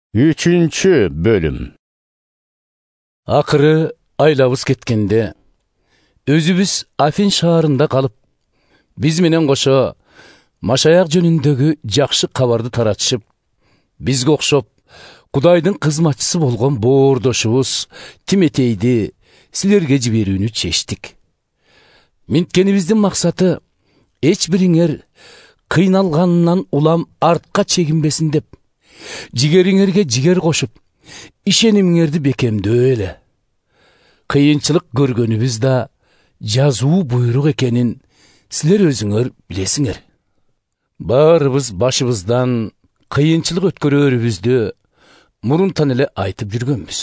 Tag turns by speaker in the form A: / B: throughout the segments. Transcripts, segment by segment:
A: 3 bölüm.
B: Akыры айлабыз кеткенде, өзүбүз Афин шаарында калып, биз менен кошо машаяк жөнүндөгү жакшы кабарды таратышып, бизге окшоп Кудайдын кызматчысы болгон боордошубуз Тимотейди силерге жиберүүнү чечтик. Минткенибиздин максаты эч бириңер кыйналганынан улам артка чегинбесин деп, жигериңерге жигер кошуп, ишенимиңерди бекемдөө эле. Кыйынчылык көргөнүбүз да жазуу буйрук экенин силер өзүңөр билесиңер. Баарыбыз башыбыздан кыйынчылык өткөрөрүбүздү мурунтан эле айтып жүргөнбүз.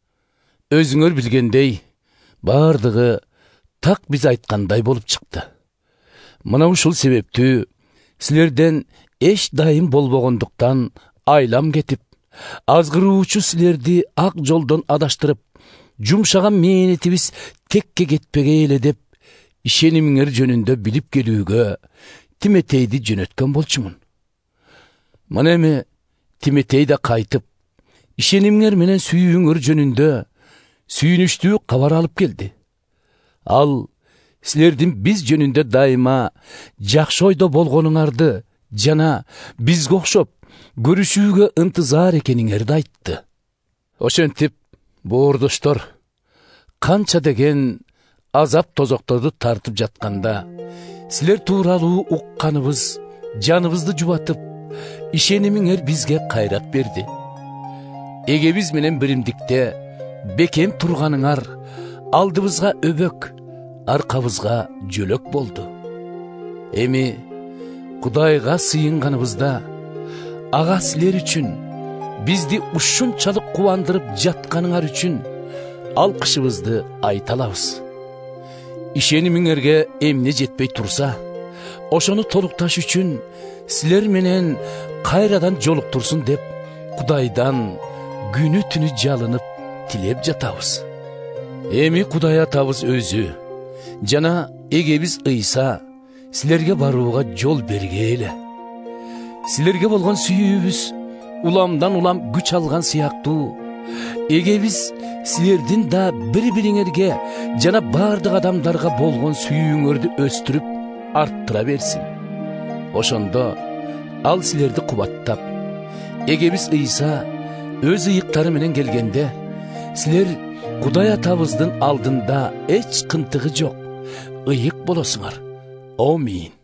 B: Өзүңөр билгендей, бардыгы так биз айткандай болуп чыкты. Мына ушул себептүү силерден эч дайым болбогондуктан айлам кетип, азгыруучу силерди ак жолдон адаштырып, жумшаган мээнетибиз текке кетпеге эле деп, ишенимиңер жөнүндө билип келүүгө Тимотейди жөнөткөн болчумун. Мына эми Тимотей да кайтып, ишенимиңер менен сүйүүңөр жөнүндө сүйүнүчтүү кабар алып келди. Ал силердин биз жөнүндө дайыма жакшы ойдо болгонуңарды жана бизге окшоп көрүшүүгө ынтызар экениңерди айтты. Ошентип, боордоштор, канча деген азап тозокторду тартып жатканда, силер тууралуу укканыбыз жаныбызды жубатып, ишенимиңер бизге кайрат берди. Эгебиз менен биримдикте бекем турганыңар алдыбызга өбөк, аркабызга жөлөк болду. Эми Кудайга сыйынганыбызда, ага силер үчүн бизди ушунчалык кубандырып жатканыңар үчүн алкышыбызды айта алабыз. Ишенимиңерге эмне жетпей турса, ошону толукташ үчүн силер менен кайрадан жолуктурсун деп, Кудайдан күнү түнү жалынып тилеп жатабыз. Эми Кудай атабыз өзү жана эгебиз Ыйса силерге барууга жол бергиле. Силерге болгон сүйүүбүз уламдан улам күч алган сыяктуу, эгебиз силердин да бири-бириңерге жана бардык адамдарга болгон сүйүүңөрдү өстүрүп арттыра берсин. Ошондо ал силерди кубаттап, эгебиз Ыйса өз ыйыктары менен келгенде, силер Кудай атабыздын алдында эч кынтыгы жок, ыйык болосуңар. Амин.